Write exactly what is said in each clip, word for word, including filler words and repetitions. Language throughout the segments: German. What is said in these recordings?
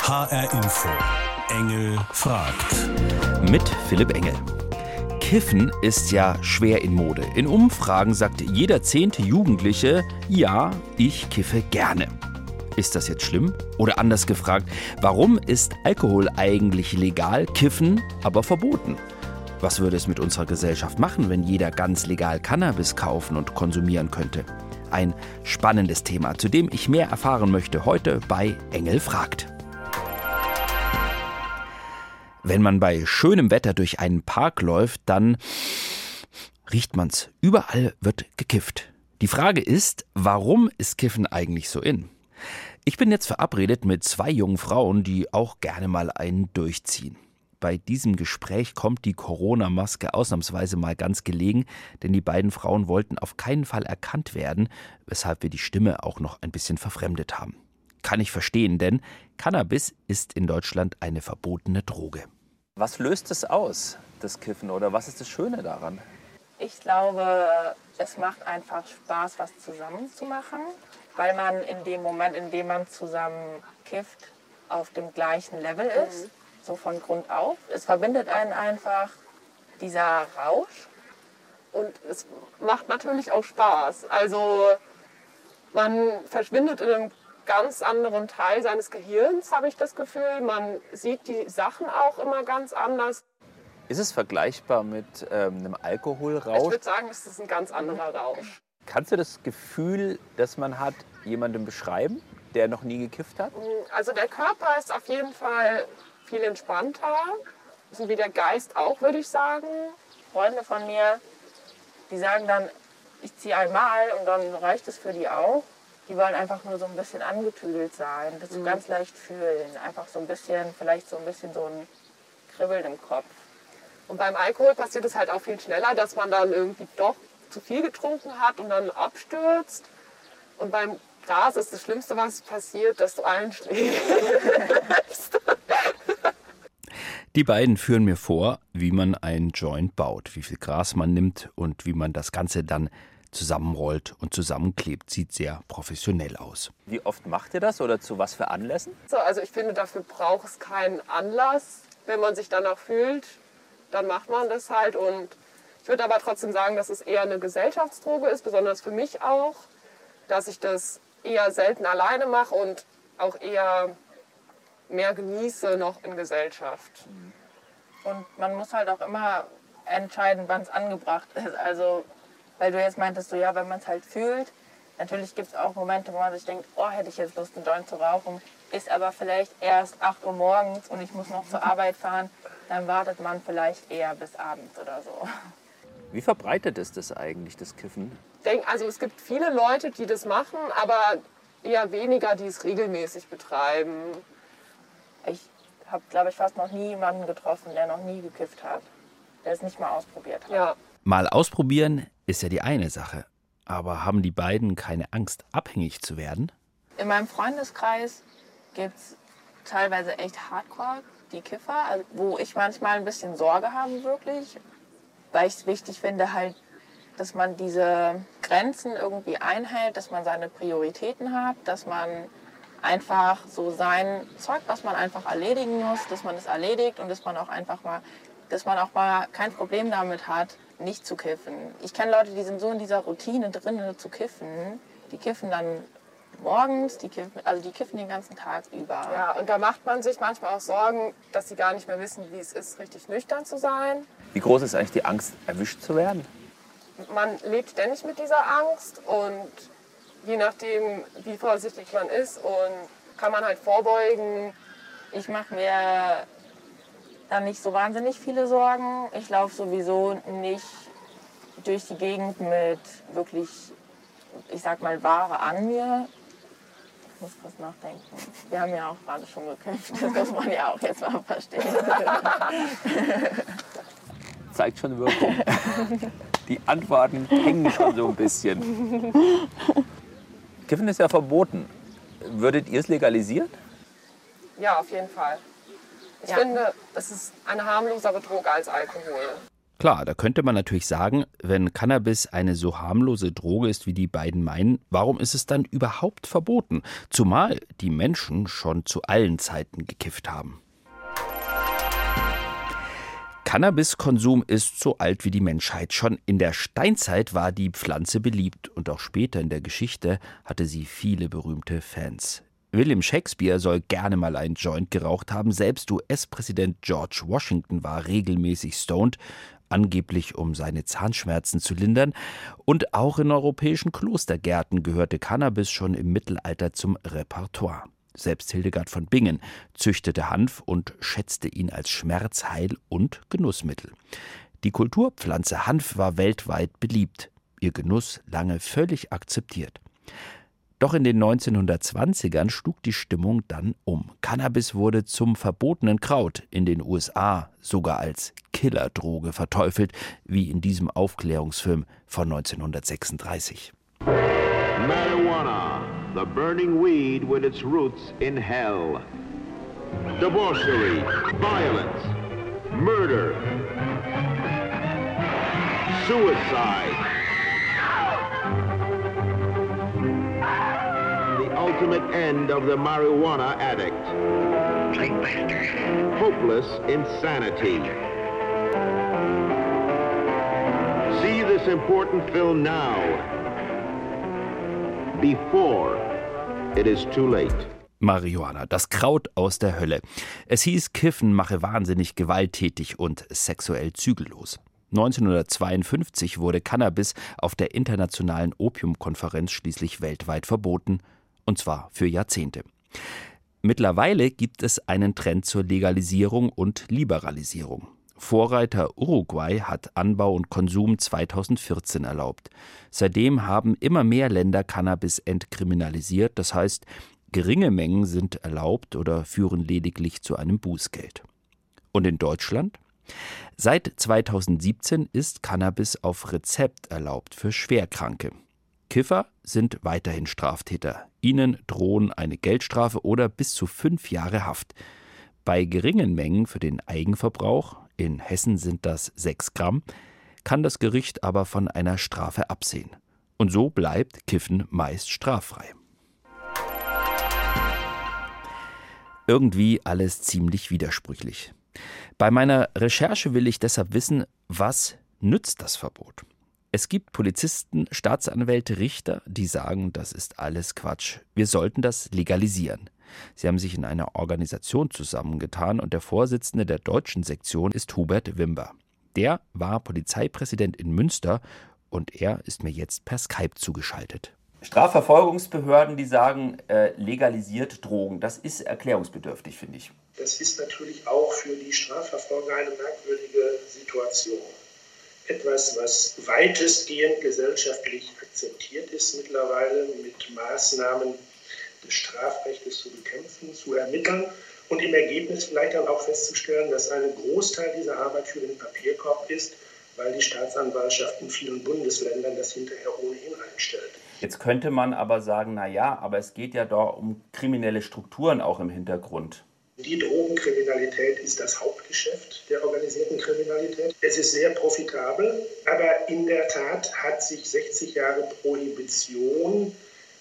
H R Info. Engel fragt. Mit Philipp Engel. Kiffen ist ja schwer in Mode. In Umfragen sagt jeder zehnte Jugendliche, ja, ich kiffe gerne. Ist das jetzt schlimm? Oder anders gefragt, warum ist Alkohol eigentlich legal, Kiffen aber verboten? Was würde es mit unserer Gesellschaft machen, wenn jeder ganz legal Cannabis kaufen und konsumieren könnte? Ein spannendes Thema, zu dem ich mehr erfahren möchte heute bei Engel fragt. Wenn man bei schönem Wetter durch einen Park läuft, dann riecht man's. Überall wird gekifft. Die Frage ist, warum ist Kiffen eigentlich so in? Ich bin jetzt verabredet mit zwei jungen Frauen, die auch gerne mal einen durchziehen. Bei diesem Gespräch kommt die Corona-Maske ausnahmsweise mal ganz gelegen, denn die beiden Frauen wollten auf keinen Fall erkannt werden, weshalb wir die Stimme auch noch ein bisschen verfremdet haben. Kann ich verstehen, denn Cannabis ist in Deutschland eine verbotene Droge. Was löst es aus, das Kiffen, oder was ist das Schöne daran? Ich glaube, es macht einfach Spaß, was zusammen zu machen, weil man in dem Moment, in dem man zusammen kifft, auf dem gleichen Level ist, mhm. so von Grund auf. Es verbindet einen einfach, dieser Rausch. Und es macht natürlich auch Spaß. Also man verschwindet in einem ganz anderen Teil seines Gehirns, habe ich das Gefühl. Man sieht die Sachen auch immer ganz anders. Ist es vergleichbar mit ähm, einem Alkoholrausch? Ich würde sagen, es ist ein ganz anderer Rausch. Kannst du das Gefühl, das man hat, jemandem beschreiben, der noch nie gekifft hat? Also der Körper ist auf jeden Fall viel entspannter, so wie der Geist auch, würde ich sagen. Freunde von mir, die sagen dann, ich ziehe einmal und dann reicht es für die auch. Die wollen einfach nur so ein bisschen angetüdelt sein, das so mhm. ganz leicht fühlen. Einfach so ein bisschen, vielleicht so ein bisschen so ein Kribbeln im Kopf. Und beim Alkohol passiert es halt auch viel schneller, dass man dann irgendwie doch zu viel getrunken hat und dann abstürzt. Und beim Gras ist das Schlimmste, was passiert, dass du einschläfst. Die beiden führen mir vor, wie man einen Joint baut, wie viel Gras man nimmt und wie man das Ganze dann zusammenrollt und zusammenklebt. Sieht sehr professionell aus. Wie oft macht ihr das oder zu was für Anlässen? So, also ich finde, dafür braucht es keinen Anlass. Wenn man sich danach fühlt, dann macht man das halt. Und ich würde aber trotzdem sagen, dass es eher eine Gesellschaftsdroge ist, besonders für mich auch, dass ich das eher selten alleine mache und auch eher mehr genieße noch in Gesellschaft. Und man muss halt auch immer entscheiden, wann es angebracht ist. Also, weil du jetzt meintest, so, ja, wenn man es halt fühlt. Natürlich gibt es auch Momente, wo man sich denkt, oh, hätte ich jetzt Lust, einen Joint zu rauchen. Ist aber vielleicht erst acht Uhr morgens und ich muss noch zur Arbeit fahren. Dann wartet man vielleicht eher bis abends oder so. Wie verbreitet ist das eigentlich, das Kiffen? Ich denke, also es gibt viele Leute, die das machen, aber eher weniger, die es regelmäßig betreiben. Ich habe, glaube ich, fast noch nie jemanden getroffen, der noch nie gekifft hat, der es nicht mal ausprobiert hat. Ja. Mal ausprobieren ist ja die eine Sache. Aber haben die beiden keine Angst, abhängig zu werden? In meinem Freundeskreis gibt es teilweise echt Hardcore, die Kiffer, also wo ich manchmal ein bisschen Sorge habe wirklich, weil ich es wichtig finde, halt, dass man diese Grenzen irgendwie einhält, dass man seine Prioritäten hat, dass man einfach so sein Zeug, was man einfach erledigen muss, dass man es erledigt und dass man auch einfach mal, dass man auch mal kein Problem damit hat, nicht zu kiffen. Ich kenne Leute, die sind so in dieser Routine drin, zu kiffen. Die kiffen dann morgens, die kiffen, also die kiffen den ganzen Tag über. Ja, und da macht man sich manchmal auch Sorgen, dass sie gar nicht mehr wissen, wie es ist, richtig nüchtern zu sein. Wie groß ist eigentlich die Angst, erwischt zu werden? Man lebt ständig mit dieser Angst und je nachdem, wie vorsichtig man ist, und kann man halt vorbeugen. Ich mache mir da nicht so wahnsinnig viele Sorgen. Ich laufe sowieso nicht durch die Gegend mit wirklich, ich sag mal, Ware an mir. Ich muss kurz nachdenken. Wir haben ja auch gerade schon gekämpft. Das muss man ja auch jetzt mal verstehen. Zeigt schon Wirkung. Die Antworten hängen schon so ein bisschen. Kiffen ist ja verboten. Würdet ihr es legalisieren? Ja, auf jeden Fall. Ich ja. finde, es ist eine harmlosere Droge als Alkohol. Klar, da könnte man natürlich sagen, wenn Cannabis eine so harmlose Droge ist, wie die beiden meinen, warum ist es dann überhaupt verboten? Zumal die Menschen schon zu allen Zeiten gekifft haben. Cannabiskonsum ist so alt wie die Menschheit. Schon in der Steinzeit war die Pflanze beliebt und auch später in der Geschichte hatte sie viele berühmte Fans. William Shakespeare soll gerne mal einen Joint geraucht haben. Selbst U S-Präsident George Washington war regelmäßig stoned, angeblich um seine Zahnschmerzen zu lindern. Und auch in europäischen Klostergärten gehörte Cannabis schon im Mittelalter zum Repertoire. Selbst Hildegard von Bingen züchtete Hanf und schätzte ihn als Schmerzheil- und Genussmittel. Die Kulturpflanze Hanf war weltweit beliebt, ihr Genuss lange völlig akzeptiert. Doch in den neunzehnhundertzwanzigern schlug die Stimmung dann um. Cannabis wurde zum verbotenen Kraut, in den U S A sogar als Killerdroge verteufelt, wie in diesem Aufklärungsfilm von neunzehnhundertsechsunddreißig. Marijuana, the burning weed with its roots in hell. Debauchery, violence, murder, suicide. Ultimate end of the marijuana addict. Hopeless insanity. See this important film now, before it is too late. Marihuana, das Kraut aus der Hölle. Es hieß, Kiffen mache wahnsinnig, gewalttätig und sexuell zügellos. neunzehnhundertzweiundfünfzig wurde Cannabis auf der Internationalen Opiumkonferenz schließlich weltweit verboten. Und zwar für Jahrzehnte. Mittlerweile gibt es einen Trend zur Legalisierung und Liberalisierung. Vorreiter Uruguay hat Anbau und Konsum zweitausendvierzehn erlaubt. Seitdem haben immer mehr Länder Cannabis entkriminalisiert. Das heißt, geringe Mengen sind erlaubt oder führen lediglich zu einem Bußgeld. Und in Deutschland? Seit zweitausendsiebzehn ist Cannabis auf Rezept erlaubt für Schwerkranke. Kiffer sind weiterhin Straftäter. Ihnen drohen eine Geldstrafe oder bis zu fünf Jahre Haft. Bei geringen Mengen für den Eigenverbrauch, in Hessen sind das sechs Gramm, kann das Gericht aber von einer Strafe absehen. Und so bleibt Kiffen meist straffrei. Irgendwie alles ziemlich widersprüchlich. Bei meiner Recherche will ich deshalb wissen, was nützt das Verbot? Es gibt Polizisten, Staatsanwälte, Richter, die sagen, das ist alles Quatsch. Wir sollten das legalisieren. Sie haben sich in einer Organisation zusammengetan und der Vorsitzende der deutschen Sektion ist Hubert Wimber. Der war Polizeipräsident in Münster und er ist mir jetzt per Skype zugeschaltet. Strafverfolgungsbehörden, die sagen, äh, legalisiert Drogen, das ist erklärungsbedürftig, finde ich. Das ist natürlich auch für die Strafverfolger eine merkwürdige Situation. Etwas, was weitestgehend gesellschaftlich akzeptiert ist mittlerweile, mit Maßnahmen des Strafrechts zu bekämpfen, zu ermitteln und im Ergebnis vielleicht dann auch festzustellen, dass ein Großteil dieser Arbeit für den Papierkorb ist, weil die Staatsanwaltschaft in vielen Bundesländern das hinterher ohnehin einstellt. Jetzt könnte man aber sagen, na ja, aber es geht ja da um kriminelle Strukturen auch im Hintergrund. Die Drogenkriminalität ist das Hauptgeschäft der organisierten Kriminalität. Es ist sehr profitabel, aber in der Tat hat sich sechzig Jahre Prohibition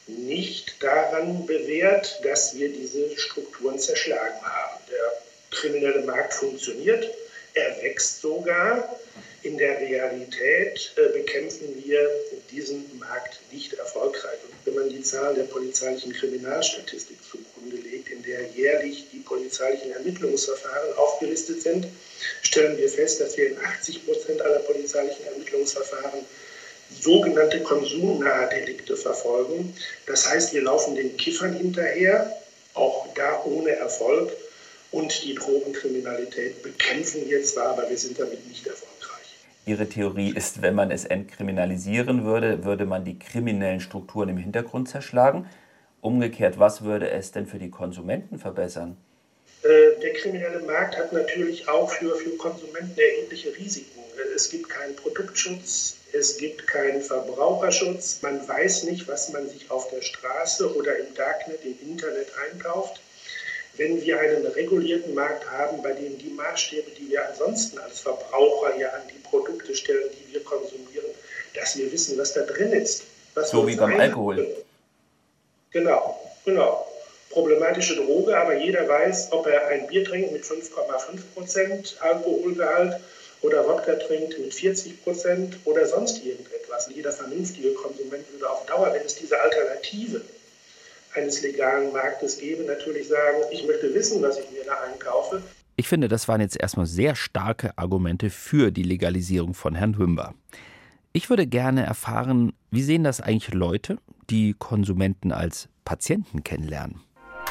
nicht daran bewährt, dass wir diese Strukturen zerschlagen haben. Der kriminelle Markt funktioniert, er wächst sogar. In der Realität äh, bekämpfen wir diesen Markt nicht erfolgreich. Und wenn man die Zahl der polizeilichen Kriminalstatistik zugrunde legt, in der jährlich die polizeilichen Ermittlungsverfahren aufgelistet sind, stellen wir fest, dass wir in achtzig Prozent aller polizeilichen Ermittlungsverfahren sogenannte konsumnahe Delikte verfolgen. Das heißt, wir laufen den Kiffern hinterher, auch da ohne Erfolg. Und die Drogenkriminalität bekämpfen wir zwar, aber wir sind damit nicht erfolgreich. Ihre Theorie ist, wenn man es entkriminalisieren würde, würde man die kriminellen Strukturen im Hintergrund zerschlagen. Umgekehrt, was würde es denn für die Konsumenten verbessern? Äh, der kriminelle Markt hat natürlich auch für, für Konsumenten erhebliche Risiken. Es gibt keinen Produktschutz, es gibt keinen Verbraucherschutz. Man weiß nicht, was man sich auf der Straße oder im Darknet, im Internet einkauft. wenn wir einen regulierten Markt haben, bei dem die Maßstäbe, die wir ansonsten als Verbraucher ja an die Produkte stellen, die wir konsumieren, dass wir wissen, was da drin ist. Was so wie beim Alkohol. Genau, genau. Problematische Droge, aber jeder weiß, ob er ein Bier trinkt mit fünf Komma fünf Prozent Alkoholgehalt oder Wodka trinkt mit vierzig Prozent oder sonst irgendetwas. Jeder vernünftige Konsument würde auf Dauer, wenn es diese Alternative eines legalen Marktes gäbe, natürlich sagen, ich möchte wissen, was ich mir da einkaufe. Ich finde, das waren jetzt erstmal sehr starke Argumente für die Legalisierung von Herrn Hümber. Ich würde gerne erfahren, wie sehen das eigentlich Leute, die Konsumenten als Patienten kennenlernen?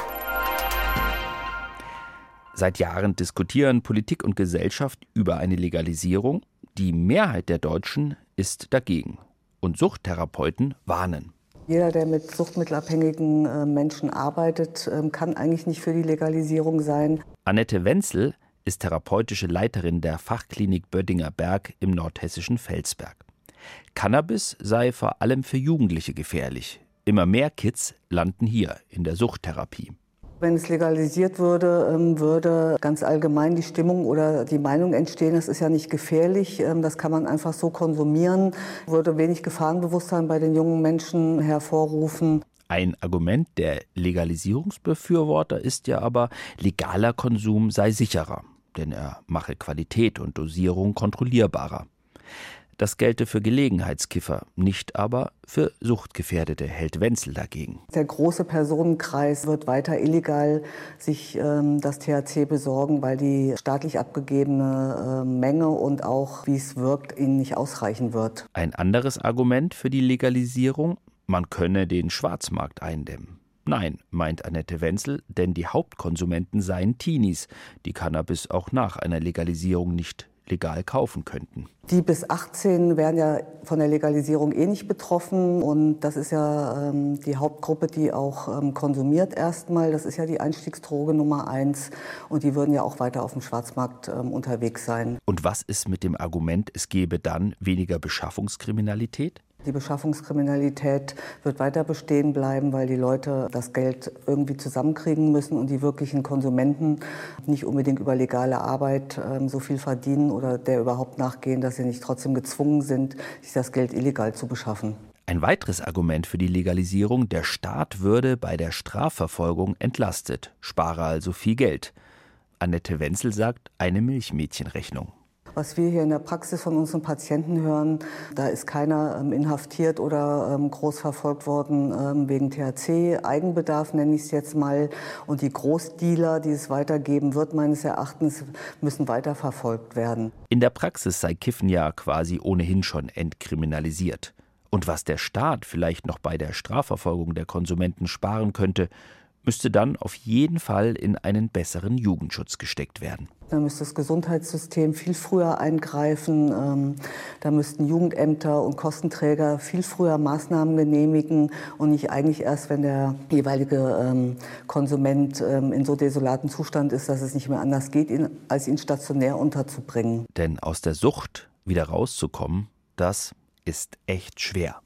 Seit Jahren diskutieren Politik und Gesellschaft über eine Legalisierung. Die Mehrheit der Deutschen ist dagegen. Und Suchttherapeuten warnen. Jeder, der mit suchtmittelabhängigen Menschen arbeitet, kann eigentlich nicht für die Legalisierung sein. Annette Wenzel ist therapeutische Leiterin der Fachklinik Böttinger Berg im nordhessischen Felsberg. Cannabis sei vor allem für Jugendliche gefährlich. Immer mehr Kids landen hier in der Suchttherapie. Wenn es legalisiert würde, würde ganz allgemein die Stimmung oder die Meinung entstehen, das ist ja nicht gefährlich, das kann man einfach so konsumieren, würde wenig Gefahrenbewusstsein bei den jungen Menschen hervorrufen. Ein Argument der Legalisierungsbefürworter ist ja aber, legaler Konsum sei sicherer, denn er mache Qualität und Dosierung kontrollierbarer. Das gelte für Gelegenheitskiffer, nicht aber für Suchtgefährdete, hält Wenzel dagegen. Der große Personenkreis wird weiter illegal sich ähm, das T H C besorgen, weil die staatlich abgegebene äh, Menge und auch, wie es wirkt, ihnen nicht ausreichen wird. Ein anderes Argument für die Legalisierung, man könne den Schwarzmarkt eindämmen. Nein, meint Annette Wenzel, denn die Hauptkonsumenten seien Teenies, die Cannabis auch nach einer Legalisierung nicht legal kaufen könnten. Die bis achtzehn werden ja von der Legalisierung eh nicht betroffen und das ist ja ähm, die Hauptgruppe, die auch ähm, konsumiert erstmal. Das ist ja die Einstiegsdroge Nummer eins und die würden ja auch weiter auf dem Schwarzmarkt ähm, unterwegs sein. Und was ist mit dem Argument, es gebe dann weniger Beschaffungskriminalität? Die Beschaffungskriminalität wird weiter bestehen bleiben, weil die Leute das Geld irgendwie zusammenkriegen müssen und die wirklichen Konsumenten nicht unbedingt über legale Arbeit ähm, so viel verdienen oder der überhaupt nachgehen, dass sie nicht trotzdem gezwungen sind, sich das Geld illegal zu beschaffen. Ein weiteres Argument für die Legalisierung, der Staat würde bei der Strafverfolgung entlastet, spare also viel Geld. Annette Wenzel sagt, eine Milchmädchenrechnung. Was wir hier in der Praxis von unseren Patienten hören, da ist keiner ähm, inhaftiert oder ähm, groß verfolgt worden ähm, wegen T H C. Eigenbedarf nenne ich es jetzt mal. Und die Großdealer, die es weitergeben wird, meines Erachtens, müssen weiter verfolgt werden. In der Praxis sei Kiffen ja quasi ohnehin schon entkriminalisiert. Und was der Staat vielleicht noch bei der Strafverfolgung der Konsumenten sparen könnte, müsste dann auf jeden Fall in einen besseren Jugendschutz gesteckt werden. Da müsste das Gesundheitssystem viel früher eingreifen. Da müssten Jugendämter und Kostenträger viel früher Maßnahmen genehmigen und nicht eigentlich erst, wenn der jeweilige Konsument in so desolaten Zustand ist, dass es nicht mehr anders geht, als ihn stationär unterzubringen. Denn aus der Sucht wieder rauszukommen, das ist echt schwer.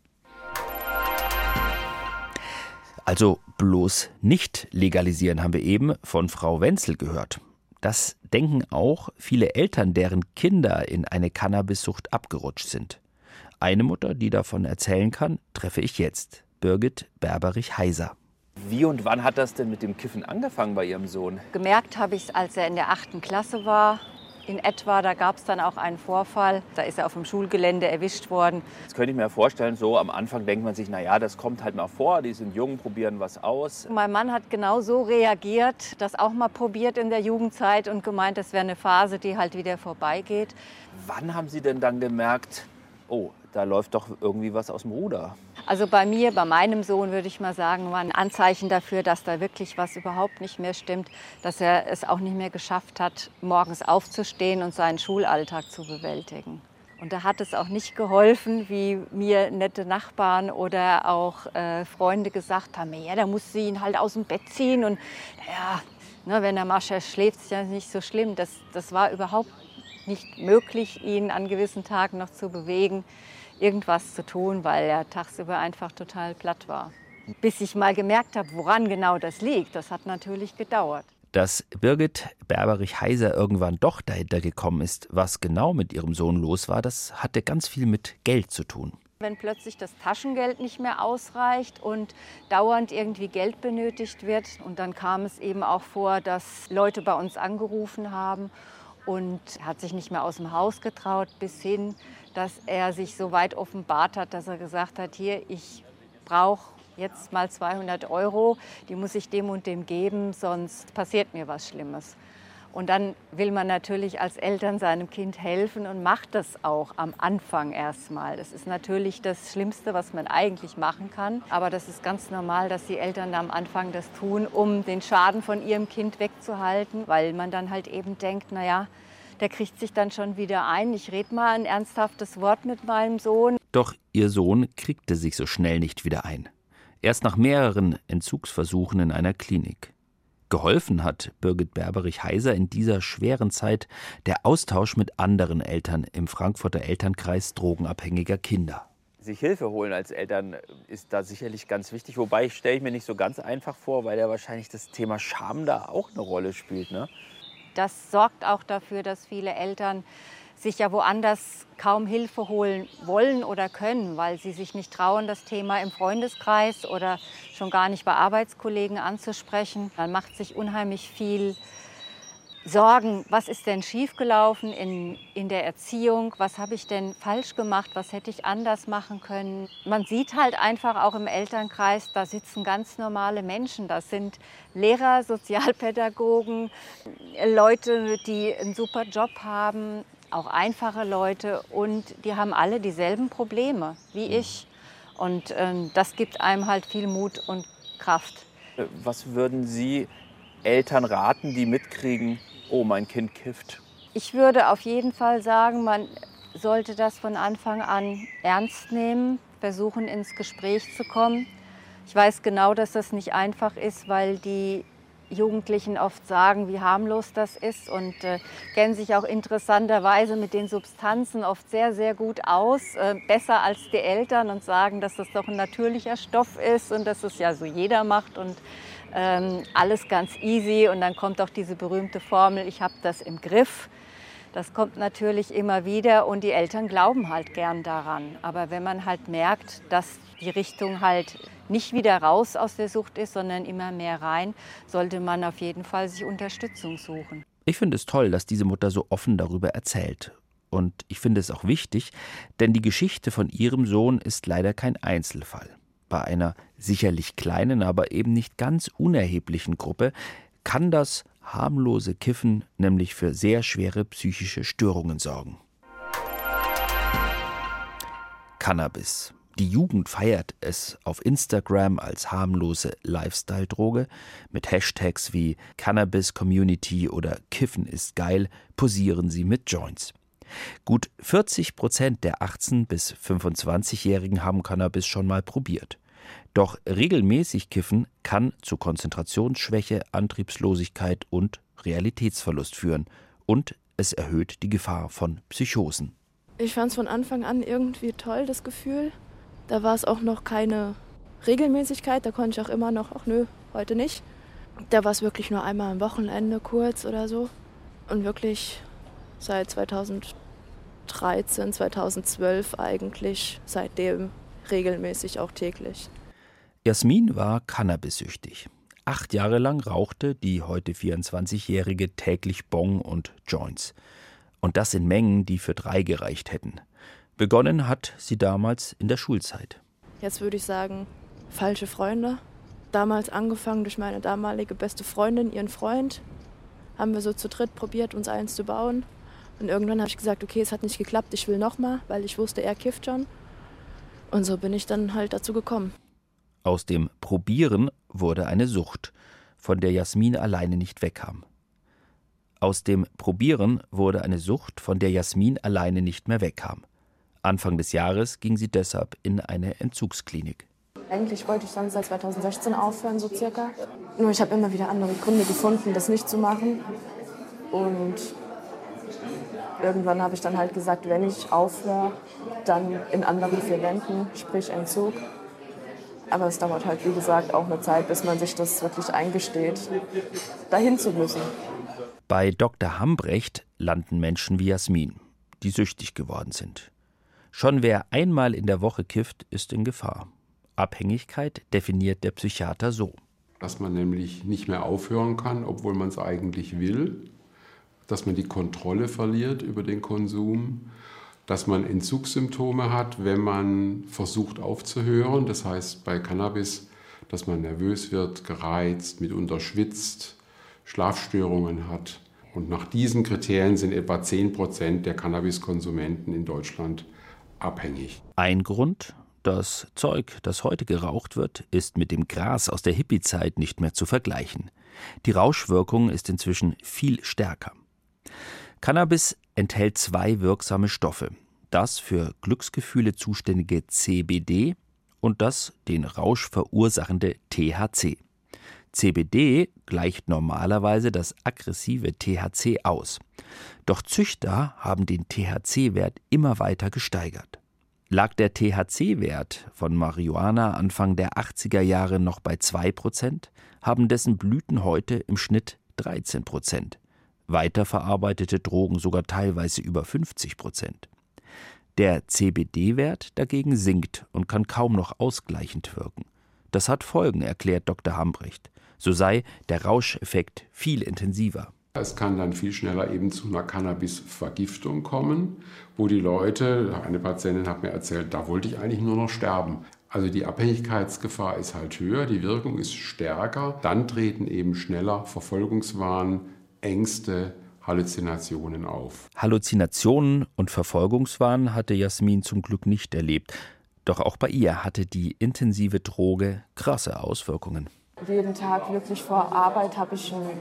Also bloß nicht legalisieren, haben wir eben von Frau Wenzel gehört. Das denken auch viele Eltern, deren Kinder in eine Cannabissucht abgerutscht sind. Eine Mutter, die davon erzählen kann, treffe ich jetzt. Birgit Berberich-Heiser. Wie und wann hat das denn mit dem Kiffen angefangen bei Ihrem Sohn? Gemerkt habe ich es, als er in der achten Klasse war. In etwa, da gab es dann auch einen Vorfall. Da ist er auf dem Schulgelände erwischt worden. Das könnte ich mir vorstellen, so am Anfang denkt man sich, naja, das kommt halt mal vor, die sind jung, probieren was aus. Mein Mann hat genau so reagiert, das auch mal probiert in der Jugendzeit und gemeint, das wäre eine Phase, die halt wieder vorbeigeht. Wann haben Sie denn dann gemerkt, oh, da läuft doch irgendwie was aus dem Ruder? Also bei mir, bei meinem Sohn würde ich mal sagen, war ein Anzeichen dafür, dass da wirklich was überhaupt nicht mehr stimmt, dass er es auch nicht mehr geschafft hat, morgens aufzustehen und seinen Schulalltag zu bewältigen. Und da hat es auch nicht geholfen, wie mir nette Nachbarn oder auch äh, Freunde gesagt haben, ja, da muss sie ihn halt aus dem Bett ziehen und ja, ne, wenn er mal schläft, ist ja nicht so schlimm. Das, das war überhaupt nicht möglich, ihn an gewissen Tagen noch zu bewegen, irgendwas zu tun, weil er tagsüber einfach total platt war. Bis ich mal gemerkt habe, woran genau das liegt, das hat natürlich gedauert. Dass Birgit Berberich-Heiser irgendwann doch dahinter gekommen ist, was genau mit ihrem Sohn los war, das hatte ganz viel mit Geld zu tun. Wenn plötzlich das Taschengeld nicht mehr ausreicht und dauernd irgendwie Geld benötigt wird. Und dann kam es eben auch vor, dass Leute bei uns angerufen haben und er hat sich nicht mehr aus dem Haus getraut, bis hin, dass er sich so weit offenbart hat, dass er gesagt hat, hier, ich brauche jetzt mal zweihundert Euro, die muss ich dem und dem geben, sonst passiert mir was Schlimmes. Und dann will man natürlich als Eltern seinem Kind helfen und macht das auch am Anfang erstmal. Das ist natürlich das Schlimmste, was man eigentlich machen kann. Aber das ist ganz normal, dass die Eltern am Anfang das tun, um den Schaden von ihrem Kind wegzuhalten, weil man dann halt eben denkt, naja, der kriegt sich dann schon wieder ein. Ich rede mal ein ernsthaftes Wort mit meinem Sohn. Doch ihr Sohn kriegte sich so schnell nicht wieder ein. Erst nach mehreren Entzugsversuchen in einer Klinik. Geholfen hat Birgit Berberich-Heiser in dieser schweren Zeit der Austausch mit anderen Eltern im Frankfurter Elternkreis drogenabhängiger Kinder. Sich Hilfe holen als Eltern ist da sicherlich ganz wichtig. Wobei, ich stelle ich mir nicht so ganz einfach vor, weil ja wahrscheinlich das Thema Scham da auch eine Rolle spielt, ne? Das sorgt auch dafür, dass viele Eltern sich ja woanders kaum Hilfe holen wollen oder können, weil sie sich nicht trauen, das Thema im Freundeskreis oder schon gar nicht bei Arbeitskollegen anzusprechen. Man macht sich unheimlich viel Sorgen, was ist denn schiefgelaufen in, in der Erziehung, was habe ich denn falsch gemacht, was hätte ich anders machen können. Man sieht halt einfach auch im Elternkreis, da sitzen ganz normale Menschen, das sind Lehrer, Sozialpädagogen, Leute, die einen super Job haben, auch einfache Leute und die haben alle dieselben Probleme wie ich. Und ähm, das gibt einem halt viel Mut und Kraft. Was würden Sie Eltern raten, die mitkriegen, oh, mein Kind kifft? Ich würde auf jeden Fall sagen, man sollte das von Anfang an ernst nehmen, versuchen ins Gespräch zu kommen. Ich weiß genau, dass das nicht einfach ist, weil die Jugendlichen oft sagen, wie harmlos das ist und äh, kennen sich auch interessanterweise mit den Substanzen oft sehr, sehr gut aus, äh, besser als die Eltern und sagen, dass das doch ein natürlicher Stoff ist und dass es ja so jeder macht und ähm, alles ganz easy. Und dann kommt auch diese berühmte Formel, ich habe das im Griff. Das kommt natürlich immer wieder und die Eltern glauben halt gern daran. Aber wenn man halt merkt, dass die Richtung halt nicht wieder raus aus der Sucht ist, sondern immer mehr rein, sollte man auf jeden Fall sich Unterstützung suchen. Ich finde es toll, dass diese Mutter so offen darüber erzählt. Und ich finde es auch wichtig, denn die Geschichte von ihrem Sohn ist leider kein Einzelfall. Bei einer sicherlich kleinen, aber eben nicht ganz unerheblichen Gruppe kann das harmlose Kiffen nämlich für sehr schwere psychische Störungen sorgen. Cannabis. Die Jugend feiert es auf Instagram als harmlose Lifestyle-Droge. Mit Hashtags wie Cannabis Community oder Kiffen ist geil posieren sie mit Joints. Gut vierzig Prozent der achtzehn- bis fünfundzwanzigjährigen haben Cannabis schon mal probiert. Doch regelmäßig kiffen kann zu Konzentrationsschwäche, Antriebslosigkeit und Realitätsverlust führen. Und es erhöht die Gefahr von Psychosen. Ich fand es von Anfang an irgendwie toll, das Gefühl. Da war es auch noch keine Regelmäßigkeit, da konnte ich auch immer noch, ach nö, heute nicht. Da war es wirklich nur einmal am Wochenende kurz oder so. Und wirklich seit zweitausenddreizehn, zweitausendzwölf eigentlich seitdem regelmäßig auch täglich. Jasmin war cannabissüchtig. Acht Jahre lang rauchte die heute vierundzwanzigjährige täglich Bong und Joints. Und das in Mengen, die für drei gereicht hätten. Begonnen hat sie damals in der Schulzeit. Jetzt würde ich sagen, falsche Freunde. Damals angefangen durch meine damalige beste Freundin, ihren Freund. Haben wir so zu dritt probiert, uns eins zu bauen. Und irgendwann habe ich gesagt, okay, es hat nicht geklappt, ich will nochmal, weil ich wusste, er kifft schon. Und so bin ich dann halt dazu gekommen. Aus dem Probieren wurde eine Sucht, von der Jasmin alleine nicht wegkam. Aus dem Probieren wurde eine Sucht, von der Jasmin alleine nicht mehr wegkam. Anfang des Jahres ging sie deshalb in eine Entzugsklinik. Eigentlich wollte ich sonst seit zweitausendsechzehn aufhören, so circa. Nur ich habe immer wieder andere Gründe gefunden, das nicht zu machen. Und irgendwann habe ich dann halt gesagt, wenn ich aufhöre, dann in anderen vier Wänden, sprich Entzug. Aber es dauert halt, wie gesagt, auch eine Zeit, bis man sich das wirklich eingesteht, dahin zu müssen. Bei Doktor Hambrecht landen Menschen wie Jasmin, die süchtig geworden sind. Schon wer einmal in der Woche kifft, ist in Gefahr. Abhängigkeit definiert der Psychiater so. Dass man nämlich nicht mehr aufhören kann, obwohl man es eigentlich will. Dass man die Kontrolle verliert über den Konsum. Dass man Entzugssymptome hat, wenn man versucht aufzuhören. Das heißt bei Cannabis, dass man nervös wird, gereizt, mitunter schwitzt, Schlafstörungen hat. Und nach diesen Kriterien sind etwa zehn Prozent der Cannabiskonsumenten in Deutschland abhängig. Ein Grund: Das Zeug, das heute geraucht wird, ist mit dem Gras aus der Hippie-Zeit nicht mehr zu vergleichen. Die Rauschwirkung ist inzwischen viel stärker. Cannabis enthält zwei wirksame Stoffe: das für Glücksgefühle zuständige C B D und das den Rausch verursachende T H C. C B D gleicht normalerweise das aggressive T H C aus. Doch Züchter haben den T H C-Wert immer weiter gesteigert. Lag der T H C-Wert von Marihuana Anfang der achtziger Jahre noch bei zwei Prozent, haben dessen Blüten heute im Schnitt dreizehn Prozent. Weiterverarbeitete Drogen sogar teilweise über fünfzig Prozent. Der C B D-Wert dagegen sinkt und kann kaum noch ausgleichend wirken. Das hat Folgen, erklärt Doktor Hambrecht. So sei der Rauscheffekt viel intensiver. Es kann dann viel schneller eben zu einer Cannabis-Vergiftung kommen, wo die Leute, eine Patientin hat mir erzählt, da wollte ich eigentlich nur noch sterben. Also die Abhängigkeitsgefahr ist halt höher, die Wirkung ist stärker. Dann treten eben schneller Verfolgungswahn, Ängste, Halluzinationen auf. Halluzinationen und Verfolgungswahn hatte Jasmin zum Glück nicht erlebt. Doch auch bei ihr hatte die intensive Droge krasse Auswirkungen. Jeden Tag wirklich vor Arbeit habe ich einen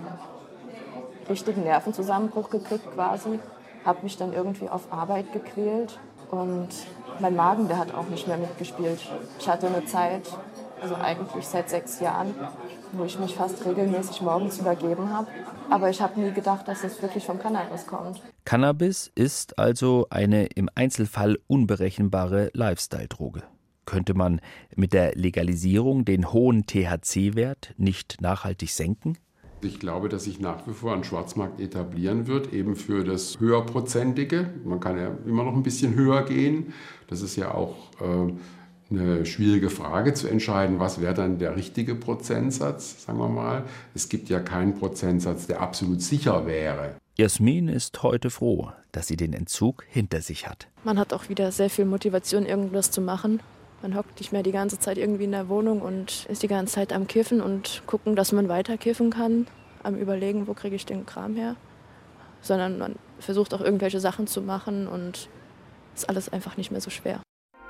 richtigen Nervenzusammenbruch gekriegt quasi. Habe mich dann irgendwie auf Arbeit gequält und mein Magen, der hat auch nicht mehr mitgespielt. Ich hatte eine Zeit, also eigentlich seit sechs Jahren, wo ich mich fast regelmäßig morgens übergeben habe. Aber ich habe nie gedacht, dass es wirklich vom Cannabis kommt. Cannabis ist also eine im Einzelfall unberechenbare Lifestyle-Droge. Könnte man mit der Legalisierung den hohen T H C-Wert nicht nachhaltig senken? Ich glaube, dass sich nach wie vor ein Schwarzmarkt etablieren wird, eben für das Höherprozentige. Man kann ja immer noch ein bisschen höher gehen. Das ist ja auch äh, eine schwierige Frage zu entscheiden, was wäre dann der richtige Prozentsatz, sagen wir mal. Es gibt ja keinen Prozentsatz, der absolut sicher wäre. Jasmin ist heute froh, dass sie den Entzug hinter sich hat. Man hat auch wieder sehr viel Motivation, irgendwas zu machen. Man hockt nicht mehr die ganze Zeit irgendwie in der Wohnung und ist die ganze Zeit am Kiffen und gucken, dass man weiter kiffen kann, am Überlegen, wo kriege ich den Kram her. Sondern man versucht auch irgendwelche Sachen zu machen und ist alles einfach nicht mehr so schwer.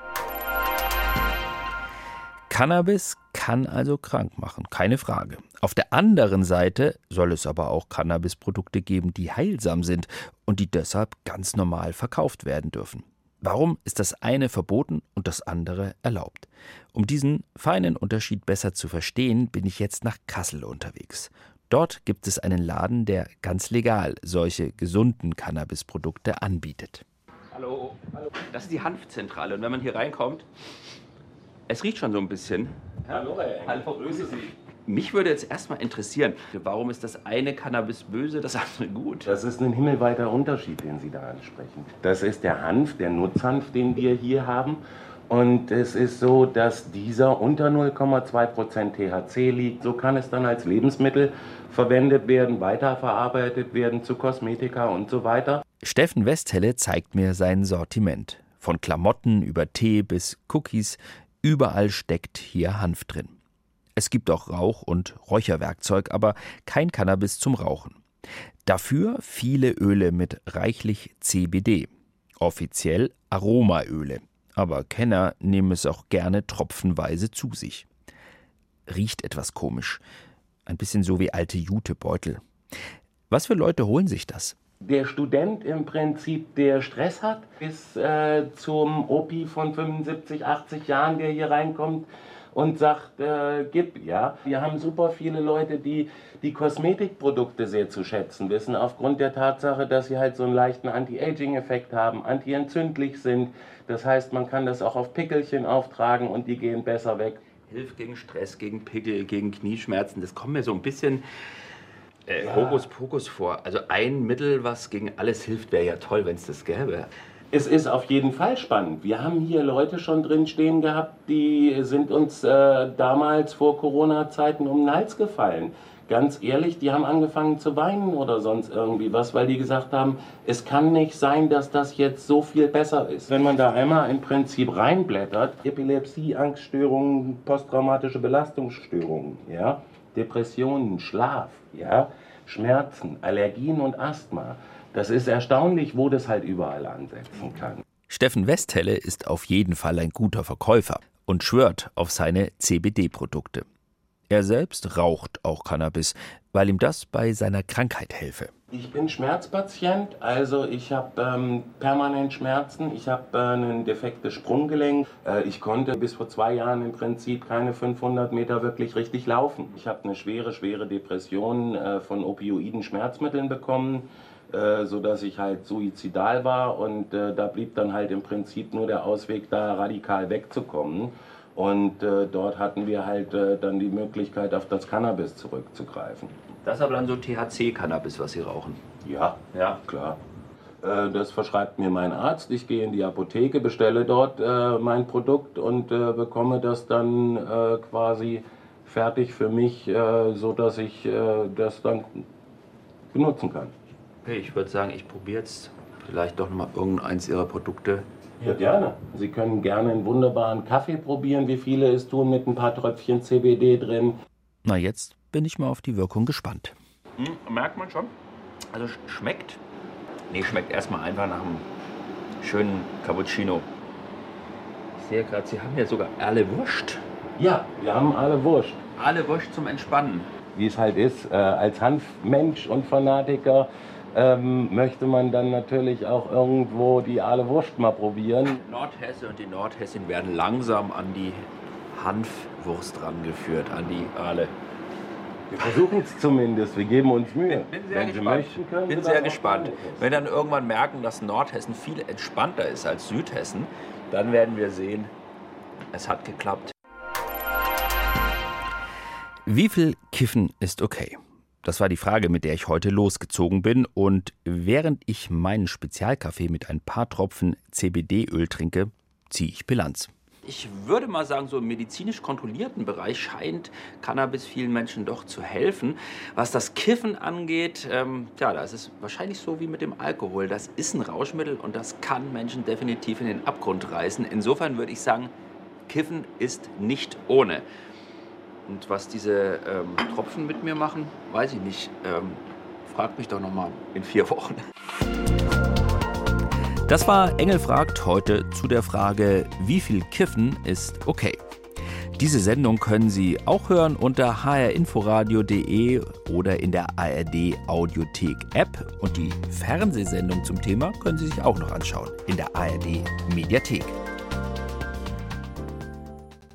Cannabis kann also krank machen, keine Frage. Auf der anderen Seite soll es aber auch Cannabisprodukte geben, die heilsam sind und die deshalb ganz normal verkauft werden dürfen. Warum ist das eine verboten und das andere erlaubt? Um diesen feinen Unterschied besser zu verstehen, bin ich jetzt nach Kassel unterwegs. Dort gibt es einen Laden, der ganz legal solche gesunden Cannabisprodukte anbietet. Hallo, hallo. Das ist die Hanfzentrale. Und wenn man hier reinkommt, es riecht schon so ein bisschen. Hallo, Herr Engel. Hallo, grüße Sie. Mich würde jetzt erstmal interessieren, warum ist das eine Cannabis böse, das andere gut? Das ist ein himmelweiter Unterschied, den Sie da ansprechen. Das ist der Hanf, der Nutzhanf, den wir hier haben. Und es ist so, dass dieser unter null Komma zwei Prozent T H C liegt. So kann es dann als Lebensmittel verwendet werden, weiterverarbeitet werden zu Kosmetika und so weiter. Steffen Westhelle zeigt mir sein Sortiment. Von Klamotten über Tee bis Cookies, überall steckt hier Hanf drin. Es gibt auch Rauch- und Räucherwerkzeug, aber kein Cannabis zum Rauchen. Dafür viele Öle mit reichlich C B D. Offiziell Aromaöle. Aber Kenner nehmen es auch gerne tropfenweise zu sich. Riecht etwas komisch. Ein bisschen so wie alte Jutebeutel. Was für Leute holen sich das? Der Student im Prinzip, der Stress hat, bis äh, zum Opi von fünfundsiebzig, achtzig Jahren, der hier reinkommt und sagt, äh, gib, ja. Wir haben super viele Leute, die die Kosmetikprodukte sehr zu schätzen wissen, aufgrund der Tatsache, dass sie halt so einen leichten Anti-Aging-Effekt haben, anti-entzündlich sind. Das heißt, man kann das auch auf Pickelchen auftragen und die gehen besser weg. hilft gegen Stress, gegen Pickel, gegen Knieschmerzen. Das kommt mir so ein bisschen äh, ja. Hokuspokus vor. Also ein Mittel, was gegen alles hilft, wäre ja toll, wenn es das gäbe. Es ist auf jeden Fall spannend. Wir haben hier Leute schon drin stehen gehabt, die sind uns äh, damals vor Corona-Zeiten um den Hals gefallen. Ganz ehrlich, die haben angefangen zu weinen oder sonst irgendwie was, weil die gesagt haben, es kann nicht sein, dass das jetzt so viel besser ist. Wenn man da einmal im Prinzip reinblättert, Epilepsie, Angststörungen, posttraumatische Belastungsstörungen, ja, Depressionen, Schlaf, ja, Schmerzen, Allergien und Asthma. Das ist erstaunlich, wo das halt überall ansetzen kann. Steffen Westhelle ist auf jeden Fall ein guter Verkäufer und schwört auf seine C B D-Produkte. Er selbst raucht auch Cannabis, weil ihm das bei seiner Krankheit helfe. Ich bin Schmerzpatient, also ich habe ähm, permanent Schmerzen, ich habe äh, ein defektes Sprunggelenk. Äh, ich konnte bis vor zwei Jahren im Prinzip keine fünfhundert Meter wirklich richtig laufen. Ich habe eine schwere, schwere Depression äh, von Opioiden Schmerzmitteln bekommen, äh, sodass ich halt suizidal war und äh, da blieb dann halt im Prinzip nur der Ausweg, da radikal wegzukommen. Und äh, dort hatten wir halt äh, dann die Möglichkeit, auf das Cannabis zurückzugreifen. Das ist aber dann so T H C-Cannabis, was Sie rauchen? Ja, ja, klar. Äh, das verschreibt mir mein Arzt. Ich gehe in die Apotheke, bestelle dort äh, mein Produkt und äh, bekomme das dann äh, quasi fertig für mich, äh, sodass ich äh, das dann benutzen kann. Okay, ich würde sagen, ich probiere jetzt vielleicht doch noch mal irgendeins Ihrer Produkte. Ja, gerne. Sie können gerne einen wunderbaren Kaffee probieren, wie viele es tun, mit ein paar Tröpfchen C B D drin. Na, jetzt bin ich mal auf die Wirkung gespannt. Hm, merkt man schon. Also schmeckt. Nee, schmeckt erstmal einfach nach einem schönen Cappuccino. Ich sehe gerade, Sie haben ja sogar alle Wurst. Ja, wir haben alle Wurst. Alle Wurst zum Entspannen. Wie es halt ist, äh, als Hanfmensch und Fanatiker ähm, möchte man dann natürlich auch irgendwo die Aale Wurst mal probieren. Nordhesse und die Nordhessin werden langsam an die Hanfwurst rangeführt, an die Aale. Wir versuchen es zumindest, wir geben uns Mühe. Bin sehr Wenn gespannt. Sie möchten, können Bin Sie sehr dann gespannt. auch Wenn dann irgendwann merken, dass Nordhessen viel entspannter ist als Südhessen, dann werden wir sehen, es hat geklappt. Wie viel Kiffen ist okay? Das war die Frage, mit der ich heute losgezogen bin. Und während ich meinen Spezialkaffee mit ein paar Tropfen C B D-Öl trinke, ziehe ich Bilanz. Ich würde mal sagen, so im medizinisch kontrollierten Bereich scheint Cannabis vielen Menschen doch zu helfen. Was das Kiffen angeht, ähm, ja, da ist es wahrscheinlich so wie mit dem Alkohol. Das ist ein Rauschmittel und das kann Menschen definitiv in den Abgrund reißen. Insofern würde ich sagen, Kiffen ist nicht ohne. Und was diese ähm, Tropfen mit mir machen, weiß ich nicht. Ähm, fragt mich doch noch mal in vier Wochen. Das war Engel fragt heute zu der Frage, wie viel Kiffen ist okay? Diese Sendung können Sie auch hören unter h r inforadio punkt de oder in der A R D Audiothek App. Und die Fernsehsendung zum Thema können Sie sich auch noch anschauen in der A R D Mediathek.